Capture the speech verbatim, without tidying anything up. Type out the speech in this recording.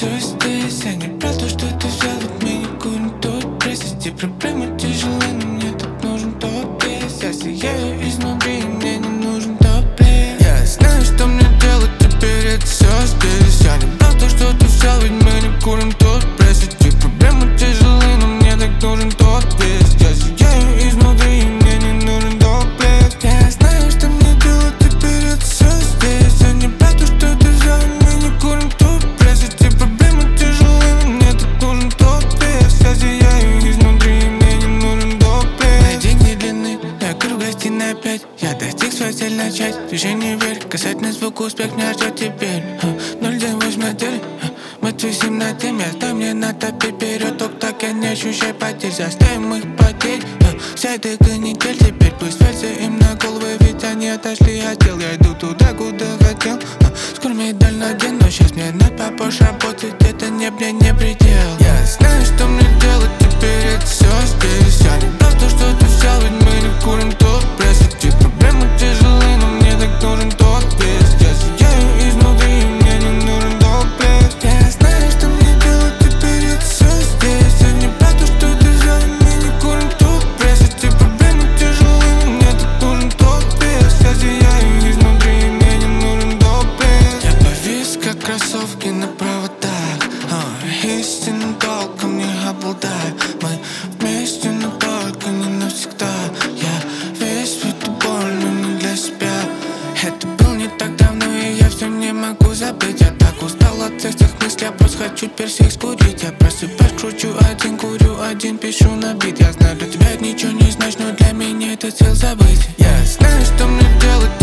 все здесь, а не про то, что ты взял. Ведь мы не курим тот пресс. Эти проблемы тяжелые, но мне так нужен топ-пресс. Я сияю изнутри, и мне не нужен топ-пресс. Я знаю, что мне делать, теперь это все здесь. Я не про то, что ты взял, ведь мы не курим тот пресс. Эти проблемы тяжелые, но мне так нужен топ-пресс. Я сияю изнутри, и мне не нужен топ-пресс. Я знаю, что мне делать, теперь это все здесь. Я не про то, что ты взял, ведь мы не курим тот пресс. Эти проблемы тяжелые, но мне так нужен топ-пресс. Я сияю изнутри, и мне не нужен топ-пресс. Мои деньги длинны, я курю в гостиной опять. Я достиг свою цель начать, ты же не верь. Касательно звука, успех меня ждет теперь. Ноль день восемь недель, мы тусим на теме. Стой мне на топе вперед, только так я не ощущаю потерь. Заставим их потеть, вся эта канитель. Теперь пусть свалится им на головы, ведь они отошли от дел. Я иду туда, куда хотел. Скоро медаль надену, сейчас мне надо побольше работать. Это не, бля, не предел. Я знаю, что мне делать, теперь это все здесь. Я не про то, что ты взял, ведь мы не курим тот пресс. Эти проблемы тяжелые, но мне так нужен тот пресс. Я сияю изнутри, и мне не нужен топ-пресс. Я знаю, что мне делать, теперь это все здесь. Я не про то, что ты взял, ведь мы не курим тот пресс. Эти проблемы тяжелые, но мне так нужен топ-пресс. Я сияю изнутри, и мне не нужен топ-пресс. Я повис, как кроссовки на проводах. О, истинным толком не обладаю. Мы вместе, но только не навсегда. Я весь в эту боль, но не для себя. Это было не так давно, и я все не могу забыть. Я так устал от этих мыслей, я просто хочу теперь всех скурить. Я просыпаюсь, кручу один, курю один, пишу на бит. Я знаю, для тебя это ничего не значит, но для меня это цель забыть. Я знаю, что мне делать.